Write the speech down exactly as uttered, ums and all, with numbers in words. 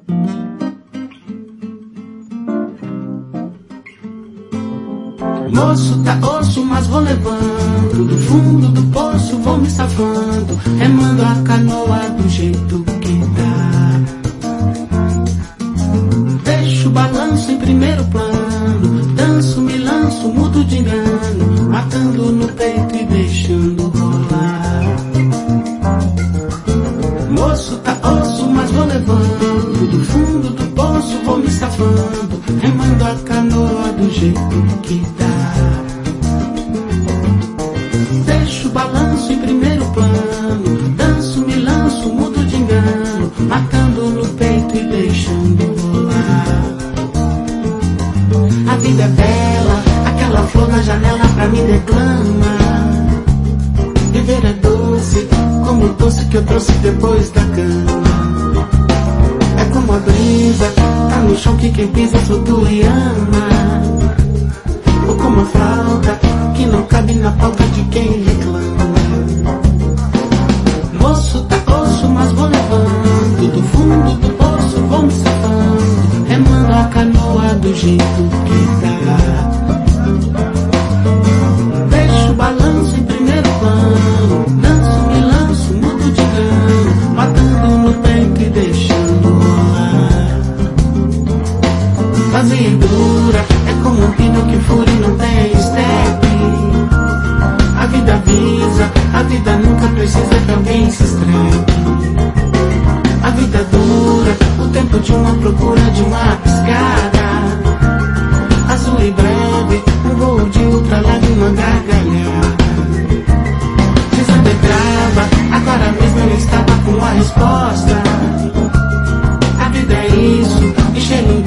Moço, tá osso, mas vou levando. Do fundo do poço vou me safando, remando a canoa do jeito que dá. Deixo o balanço em primeiro plano, danço, me lanço, mudo de engano, matando no peito e deixando rolar. Moço, tá osso, mas vou levando. Do fundo do poço vou me safando, remando a canoa do jeito que dá. Deixo o balanço em primeiro plano, danço, me lanço, mudo de engano, matando no peito e deixando rolar. A vida é bela, aquela flor na janela pra mim declama. Viver é doce, como o doce que eu trouxe depois da cama. É como a brisa, tá no chão que quem pisa flutua e ama. Ou como a flauta, que não cabe na pauta de quem reclama. Moço, tá osso, mas vou levando. Do fundo do poço vou me safando, remando a canoa do jeito que dá. Deixo o balanço em primeiro plano, danço, me lanço, mudo de engano, matando no peito e deixando rolar. Vazia e dura, é como um pino que fura e não tem step. A vida avisa, a vida nunca precisa que alguém se estrepe. A vida dura, o tempo de uma procura de uma piscada. Azul e breve, um voo de ultra leve, uma gargalhada. Dizendo é brava, agora mesmo eu estava com a resposta. A vida é isso, e cheio